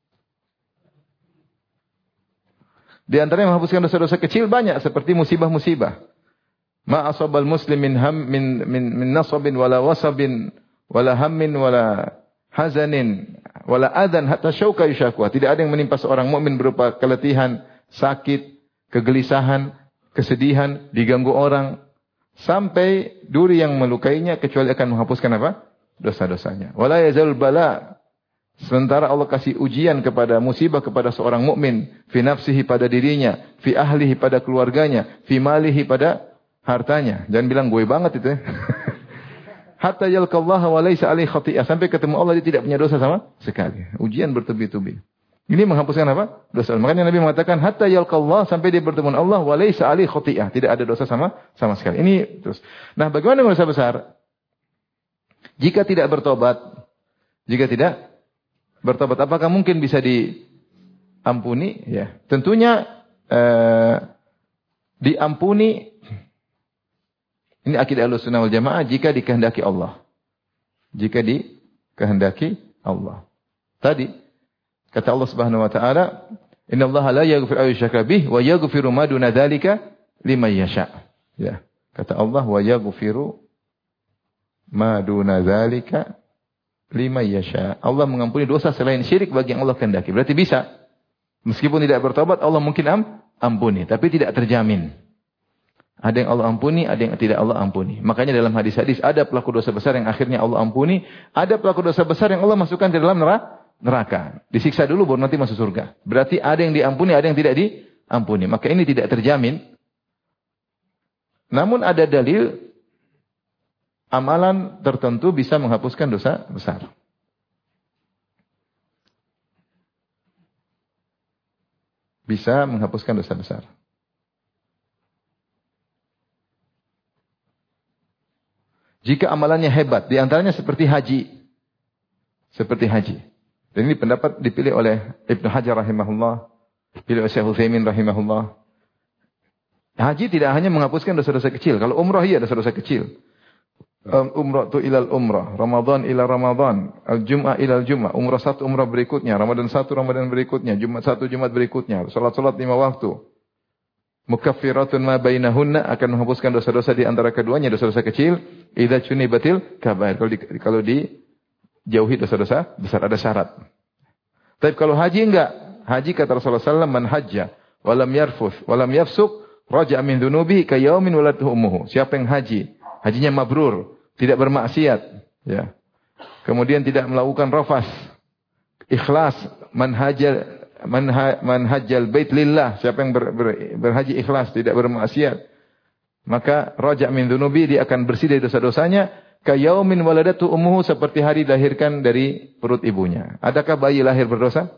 Di antara yang menghapuskan dosa-dosa kecil banyak. Seperti musibah-musibah. Ma asabal muslim min ham min min min nasabin wala wasabin wala hammin wala hazanin wala adan hatta syauka yushakwa. Tidak ada yang menimpa seorang mukmin berupa keletihan, sakit, kegelisahan, kesedihan, diganggu orang, sampai duri yang melukainya kecuali akan menghapuskan apa? Dosa-dosanya. Wala yazal bala. Sementara Allah kasih ujian kepada musibah kepada seorang mukmin, fi nafsihi pada dirinya, fi ahlihi pada keluarganya, fi malihi pada hartanya. Jangan bilang gue banget itu ya. hatta yalqallaha wa laisa alaihi khati'ah, sampai ketemu Allah dia tidak punya dosa sama sekali. Ujian bertubi-tubi. Ini menghapuskan apa? Dosa. Makanya Nabi mengatakan hatta yalqallah, sampai dia bertemu Allah wa laisa alaihi khati'ah, tidak ada dosa sama sama sekali. Ini terus. Nah, bagaimana dengan dosa besar? Jika tidak bertobat, jika tidak bertobat, apakah mungkin bisa diampuni? Ya, tentunya eh, diampuni. Ini akidah Ahlussunnah wal Jamaah jika dikehendaki Allah. Jika dikehendaki Allah. Tadi kata Allah Subhanahu wa taala, "Innallaha la yaghfiru an yushraka bih wa yaghfiru ma duna dzalika liman yasha." Ya, kata Allah, "Wa yaghfiru ma duna dzalika liman yasha." Allah mengampuni dosa selain syirik bagi yang Allah kehendaki. Berarti bisa. Meskipun tidak bertobat, Allah mungkin am, ampuni, tapi tidak terjamin. Ada yang Allah ampuni, ada yang tidak Allah ampuni. Makanya dalam hadis-hadis ada pelaku dosa besar yang akhirnya Allah ampuni, ada pelaku dosa besar yang Allah masukkan ke dalam neraka. Disiksa dulu baru nanti masuk surga. Berarti ada yang diampuni, ada yang tidak diampuni. Maka ini tidak terjamin. Namun ada dalil amalan tertentu bisa menghapuskan dosa besar. Bisa menghapuskan dosa besar. Jika amalannya hebat, di antaranya seperti haji. Seperti haji. Dan ini pendapat dipilih oleh Ibnu Hajar rahimahullah, dipilih oleh Syekh Utsaimin rahimahullah. Haji tidak hanya menghapuskan dosa-dosa kecil. Kalau umrah iya dosa-dosa kecil. Um, umrah tu ilal umrah, Ramadan ila Ramadan, al-Jum'ah ila al-Jum'ah, umrah satu umrah berikutnya, Ramadan satu Ramadan berikutnya, Jumat satu Jumat berikutnya, salat-salat lima waktu. Mukaffiratun ma bainahunna, akan menghapuskan dosa-dosa di antara keduanya, dosa-dosa kecil. Idza cunibatil kabair, kalau di, kalau dijauhi dosa-dosa besar, ada syarat. Tapi kalau haji enggak, haji kata Rasulullah sallallahu alaihi wasallam, man hajja wa lam yarfuth wa lam yafsuq raja'a min dhunubihi ka yaumin waladatuhu ummuhu. Siapa yang haji, hajinya mabrur, tidak bermaksiat, ya. Kemudian tidak melakukan rafas, ikhlas, man hajja Man, ha, man hajjal bait lillah, siapa yang ber, ber, berhaji ikhlas, tidak bermaksiat, maka raja' min dzunubi, dia akan bersih dari dosa-dosanya, ka yaumin waladatu ummuhu, seperti hari dilahirkan dari perut ibunya. Adakah bayi lahir berdosa?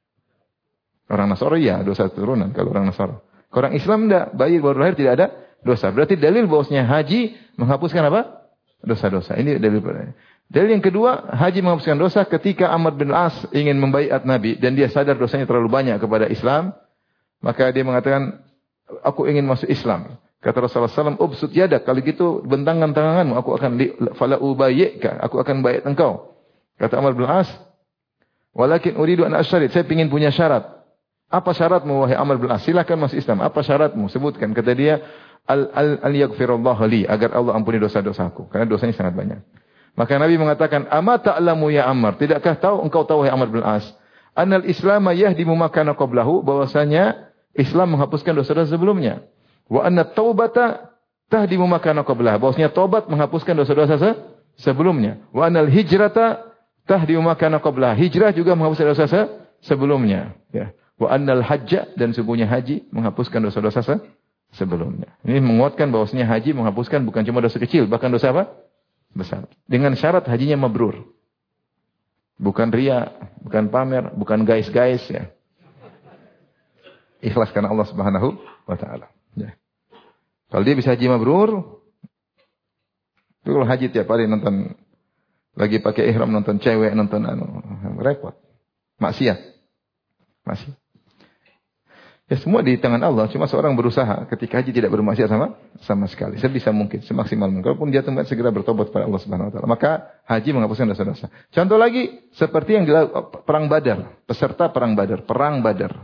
Orang Nasrani ya, dosa turunan kalau orang Nasrani. Kalau orang Islam enggak, bayi baru lahir tidak ada dosa. Berarti dalil bahwasanya haji menghapuskan apa? Dosa-dosa. Ini dalil. Dalil yang kedua, haji menghapuskan dosa ketika Amr bin As ingin membaiat Nabi dan dia sadar dosanya terlalu banyak kepada Islam, maka dia mengatakan, aku ingin masuk Islam. Kata Rasulullah sallallahu alaihi wasallam, ubsut yadak, kalau gitu bentangkan tanganmu, aku akan fala ubayyika, aku akan baiat engkau. Kata Amr bin As, walakin uridu an asyarid, saya ingin punya syarat. Apa syaratmu wahai Amr bin As? Silakan masuk Islam. Apa syaratmu? Sebutkan. Kata dia, al al al yaghfirullahu li, agar Allah ampuni dosa-dosaku, karena dosanya sangat banyak. Maka Nabi mengatakan, "Ama ta'lamu ya Ammar, tidakkah tahu engkau tahu wahai Amr bin As, annal Islam yahdimu ma kana qablahu, bahwasanya Islam menghapuskan dosa-dosa sebelumnya. Wa anna taubata tahdimu ma kana qablahu, bahwasanya taubat menghapuskan dosa-dosa se sebelumnya. Wa annal hijrata tahdimu ma kana qablahu, hijrah juga menghapuskan dosa se sebelumnya, ya. Wa annal hajja, dan sungguhnya haji menghapuskan dosa-dosa se sebelumnya." Ini menguatkan bahwasanya haji menghapuskan bukan cuma dosa kecil, bahkan dosa apa? Besar. Dengan syarat hajinya mabrur. Bukan ria, bukan pamer, bukan guys-guys, ya. Ikhlas karena Allah Subhanahu wa taala, ya. Kalau dia bisa haji mabrur, itu kalau haji tiap hari nonton, lagi pakai ihram nonton cewek, nonton anu, repot. Maksiat. Masih. Ya semua di tangan Allah, cuma seorang berusaha ketika haji tidak bermaksiat sama sama sekali, sebisa mungkin, semaksimal mungkin. Kalaupun dia tempat segera bertobat kepada Allah Subhanahu wa taala, maka haji menghapuskan dosa-dosa. Contoh lagi seperti yang dilakukan perang Badar, peserta perang Badar, perang Badar.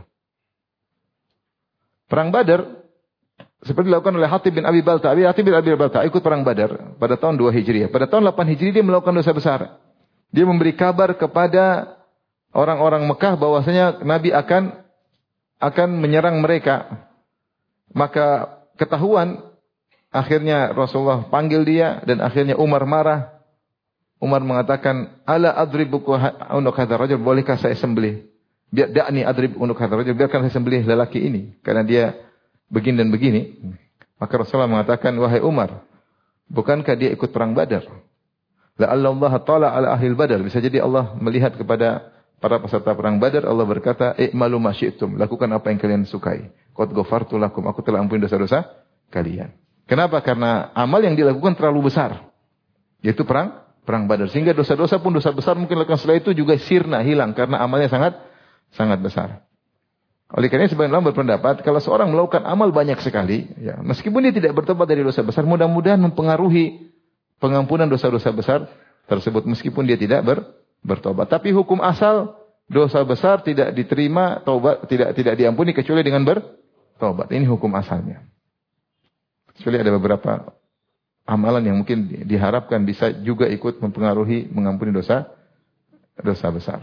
Perang Badar seperti dilakukan oleh Hatib bin Abi Balta. Hatib bin Abi Balta ikut perang Badar pada tahun dua Hijriah. Pada tahun delapan Hijriah dia melakukan dosa besar. Dia memberi kabar kepada orang-orang Mekah bahwasanya Nabi akan akan menyerang mereka. Maka ketahuan, akhirnya Rasulullah panggil dia dan akhirnya Umar marah. Umar mengatakan, "Ala adribuku unuq hadzal rajul, bolehkah saya sembelih? Biar da'ni adrib unuq hadzal rajul, biarkan saya sembelih lelaki ini karena dia begini dan begini." Maka Rasulullah mengatakan, "Wahai Umar, bukankah dia ikut perang Badar? La'alla Allah tala ala ahli Badar. Bisa jadi Allah melihat kepada para peserta perang Badar, Allah berkata, "I'malu ma syi'tum." Lakukan apa yang kalian sukai. Qad ghafartu lakum. Aku telah ampuni dosa-dosa kalian. Kenapa? Karena amal yang dilakukan terlalu besar. Yaitu perang perang Badar. Sehingga dosa-dosa pun dosa besar mungkin lakukan setelah itu juga sirna, hilang karena amalnya sangat sangat besar. Oleh karena sebagian ulama berpendapat kalau seorang melakukan amal banyak sekali, ya, meskipun dia tidak bertobat dari dosa besar, mudah-mudahan mempengaruhi pengampunan dosa-dosa besar tersebut meskipun dia tidak ber, bertobat. Tapi hukum asal dosa besar tidak diterima, taubat tidak tidak diampuni kecuali dengan bertobat. Ini hukum asalnya. Kecuali ada beberapa amalan yang mungkin diharapkan bisa juga ikut mempengaruhi mengampuni dosa dosa besar.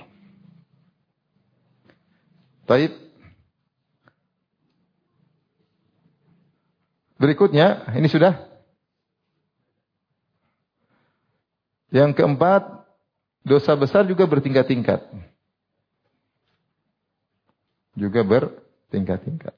Taib. Berikutnya, ini sudah. Yang keempat, dosa besar juga bertingkat-tingkat. Juga bertingkat-tingkat.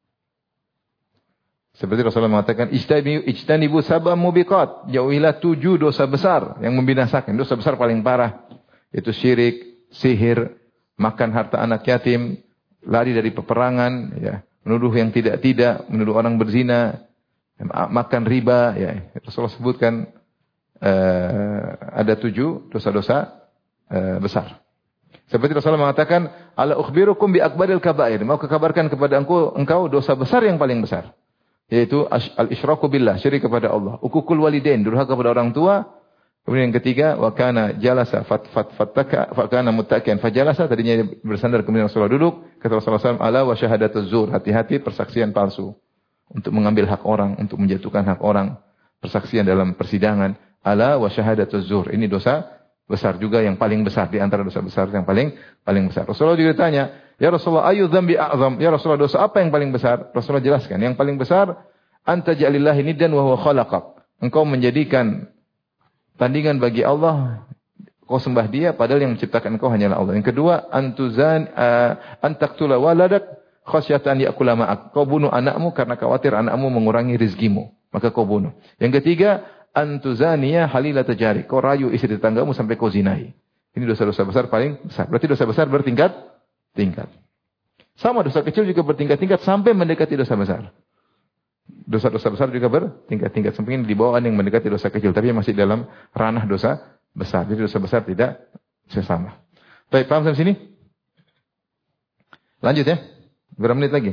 Seperti Rasulullah mengatakan, ijtanibu sab'a mubiqat. Jauhilah tujuh dosa besar yang membinasakan. Dosa besar paling parah. Itu syirik, sihir, makan harta anak yatim, lari dari peperangan, ya, menuduh yang tidak-tidak, menuduh orang berzina, makan riba, ya. Rasulullah sebutkan uh, ada tujuh dosa-dosa uh, besar. Seperti Rasulullah mengatakan, "Ala ukhbirukum bi akbaril kabair." Mau kekabarkan kepada engkau, engkau dosa besar yang paling besar, yaitu al-isyraku billah, syirik kepada Allah, ukukul walidain, durhaka kepada orang tua. Kemudian yang ketiga, wa kana jalasa fat fat fataka fa kana muttaqian fajalasa, tadinya bersandar kemudian Rasulullah duduk. Kata Rasulullah sallallahu alaihi wasallam, "Ala wa syahadatuz zur." Hati-hati persaksian palsu. Untuk mengambil hak orang, untuk menjatuhkan hak orang, persaksian dalam persidangan. Ala wa syahadatuz zur. Ini dosa besar juga yang paling besar di antara dosa besar yang paling paling besar. Rasulullah juga ditanya, "Ya Rasulullah, ayu dzambi a'zam?" Ya Rasulullah, dosa apa yang paling besar? Rasulullah jelaskan, yang paling besar anta ja'alillahi niddan wa huwa khalaqak. Engkau menjadikan tandingan bagi Allah, kau sembah Dia padahal yang menciptakan engkau hanyalah Allah. Yang kedua, antuzan uh, antaktula waladak khasyatan ya'kula ma'ak. Kau bunuh anakmu karena khawatir anakmu mengurangi rizkimu, maka kau bunuh. Yang ketiga, antuzaniya halilata jari. Kau rayu istri tetanggamu sampai kau zinahi. Ini dosa-dosa besar paling besar. Berarti dosa besar bertingkat-tingkat. Sama dosa kecil juga bertingkat-tingkat sampai mendekati dosa besar. Dosa-dosa besar juga bertingkat-tingkat. Sampai di bawah yang mendekati dosa kecil, tapi masih dalam ranah dosa besar. Jadi dosa besar tidak sesama. Baik, paham sampai sini? Lanjut ya. Berapa menit lagi?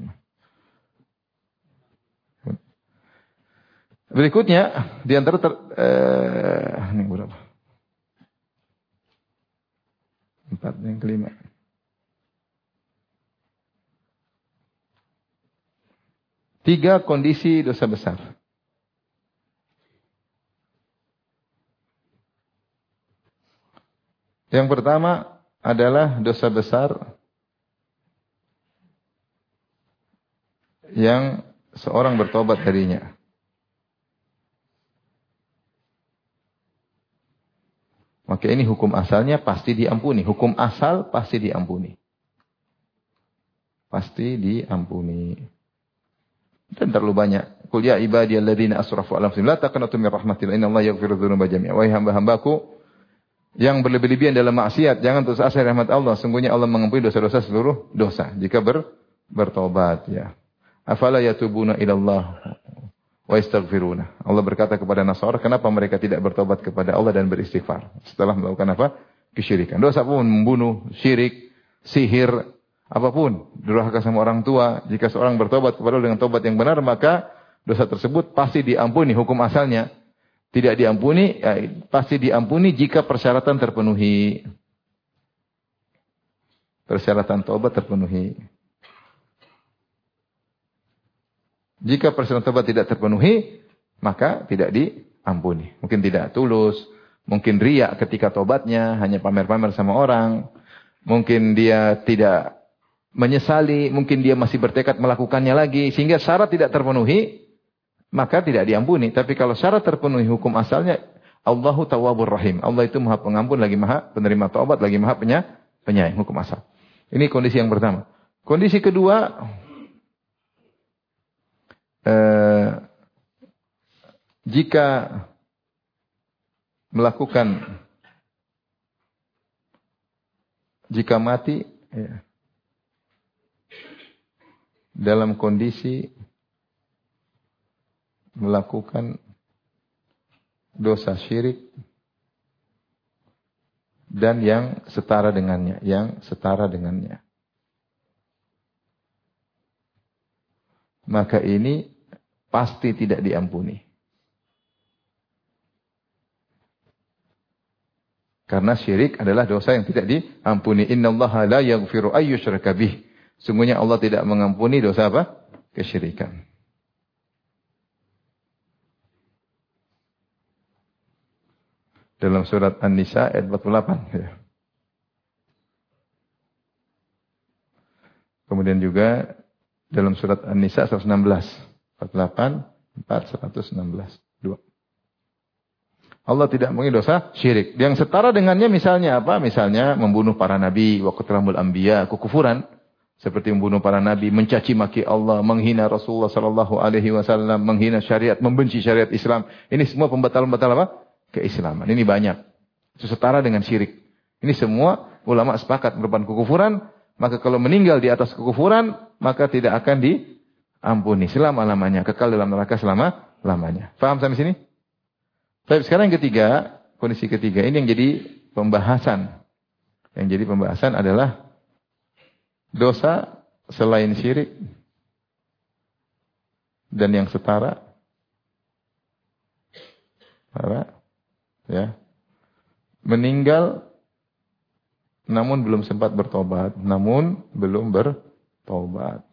Berikutnya, di antara ter, eh, ini berapa? Empat, yang kelima. Tiga kondisi dosa besar. Yang pertama adalah dosa besar yang seorang bertobat darinya. Maka ini hukum asalnya pasti diampuni. Hukum asal pasti diampuni. Pasti diampuni. Dan terlalu banyak. Qul ya ibadiyalladzina asrafu ala anfusihim la taqnatu min rahmatillah innallaha yaghfiru dzunuba jami'a. Wahai hamba-hambaku yang berlebih-lebihan dalam maksiat, jangan putus asa dari rahmat Allah. Sungguhnya Allah mengampuni dosa-dosa seluruh dosa jika ber, bertobat, ya. Afala yatubuna ilallah wa yastaghfiruna. Allah berkata kepada Nasara, kenapa mereka tidak bertobat kepada Allah dan beristighfar setelah melakukan apa? Kesyirikan. Dosa pun membunuh, syirik, sihir, apapun, durhaka sama orang tua, jika seorang bertobat kepada Allah dengan tobat yang benar, maka dosa tersebut pasti diampuni. Hukum asalnya tidak diampuni, ya, pasti diampuni jika persyaratan terpenuhi. Persyaratan tobat terpenuhi. Jika persyaratan tobat tidak terpenuhi, maka tidak diampuni. Mungkin tidak tulus, mungkin riak ketika tobatnya, hanya pamer-pamer sama orang. Mungkin dia tidak menyesali, mungkin dia masih bertekad melakukannya lagi, sehingga syarat tidak terpenuhi, maka tidak diampuni. Tapi kalau syarat terpenuhi hukum asalnya, Allahu Tawwabur Rahim. Allah itu Maha Pengampun, lagi Maha Penerima Taubat, lagi Maha Penyayang, hukum asal. Ini kondisi yang pertama. Kondisi kedua, eh, jika melakukan, jika mati ya, dalam kondisi melakukan dosa syirik dan yang setara dengannya, yang setara dengannya. Maka ini pasti tidak diampuni. Karena syirik adalah dosa yang tidak diampuni. Innallaha la yaghfiru ayyushraka bih. Sungguhnya Allah tidak mengampuni dosa apa? Kesyirikan. Dalam surat An-Nisa ayat empat puluh delapan. Ya. Kemudian juga dalam surat An-Nisa seratus enam belas. empat puluh delapan, empat, seratus enam belas. dua. Allah tidak mengampuni dosa syirik. Yang setara dengannya misalnya apa? Misalnya membunuh para nabi, wa qatlul anbiya, kekufuran. Seperti membunuh para nabi, mencaci maki Allah, menghina Rasulullah sallallahu alaihi wasallam, menghina syariat, membenci syariat Islam. Ini semua pembatal-pembatal apa? Keislaman. Ini banyak. Itu setara dengan syirik. Ini semua ulama sepakat merupakan kekufuran. Maka kalau meninggal di atas kekufuran, maka tidak akan diampuni selama-lamanya. Kekal dalam neraka selama-lamanya. Faham sampai sini? Tapi sekarang yang ketiga, kondisi ketiga ini yang jadi pembahasan. Yang jadi pembahasan adalah dosa selain syirik dan yang setara. Para, ya. Meninggal namun belum sempat bertobat, namun belum bertobat.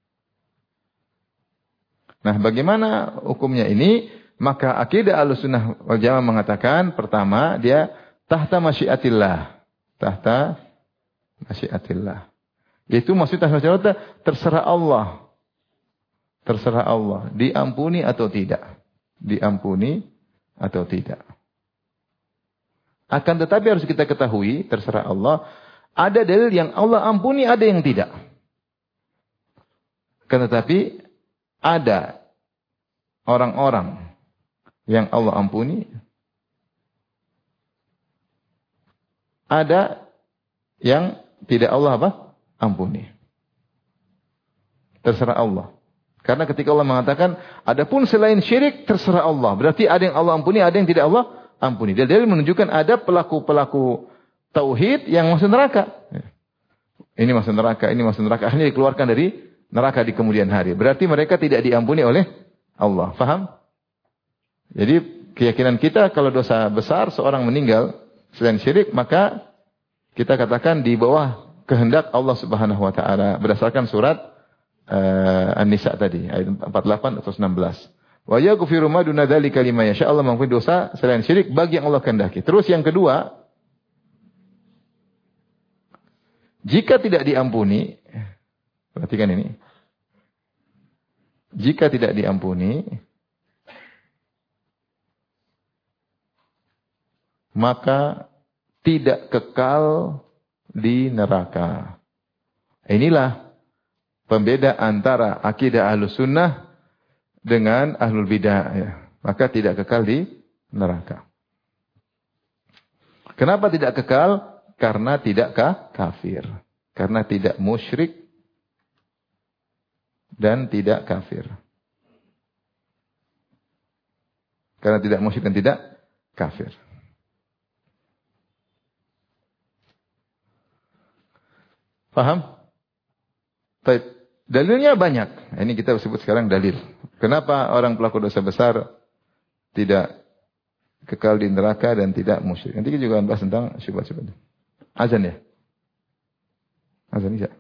Nah, bagaimana hukumnya ini? Maka akidah Ahlussunnah wal Jamaah mengatakan, pertama, dia tahta masyiatillah. Tahta masyiatillah. Yaitu maksudnya terserah Allah. Terserah Allah. Diampuni atau tidak. Diampuni atau tidak. Akan tetapi harus kita ketahui, terserah Allah, ada dalil yang Allah ampuni, ada yang tidak. Akan tetapi, ada orang-orang yang Allah ampuni, ada yang tidak Allah apa? Ampuni. Terserah Allah. Karena ketika Allah mengatakan, adapun selain syirik, terserah Allah. Berarti ada yang Allah ampuni, ada yang tidak Allah ampuni. Dalil menunjukkan ada pelaku-pelaku tauhid yang masuk neraka. Ini masuk neraka, ini masuk neraka. Akhirnya dikeluarkan dari neraka di kemudian hari. Berarti mereka tidak diampuni oleh Allah. Faham? Jadi keyakinan kita kalau dosa besar seorang meninggal selain syirik, maka kita katakan di bawah kehendak Allah Subhanahu wa taala berdasarkan surat uh, An-Nisa tadi ayat empat puluh delapan atau enam belas. Wa yaghfiru ma duna dzalika liman yasha. Allah mengampuni dosa selain syirik bagi yang Allah kehendaki. Terus yang kedua, jika tidak diampuni, perhatikan ini. Jika tidak diampuni, maka tidak kekal di neraka. Inilah pembeda antara akidah Ahlussunnah dengan Ahlul Bidah. Ya. Maka tidak kekal di neraka. Kenapa tidak kekal? Karena tidak kafir. Karena tidak musyrik dan tidak kafir. Karena tidak musyrik dan tidak kafir. Paham? Baik. Dalilnya banyak. Ini kita sebut sekarang dalil. Kenapa orang pelaku dosa besar tidak kekal di neraka dan tidak musyrik? Nanti kita juga akan bahas tentang syubhat-syubhat. Azan ya? Azan ya?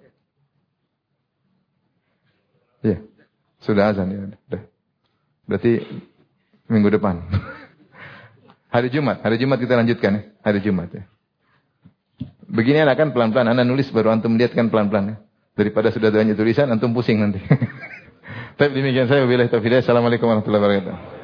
Iya. Sudah azan ya. Sudah. Berarti minggu depan. Hari Jumat. Hari Jumat kita lanjutkan ya. Hari Jumat ya. Begini akan pelan-pelan. Anda nulis baru antum lihat kan pelan-pelan ya. Daripada sudah banyak tulisan, antum pusing nanti. Tapi demikian saya. Wabillahi taufiq. Assalamualaikum warahmatullahi wabarakatuh.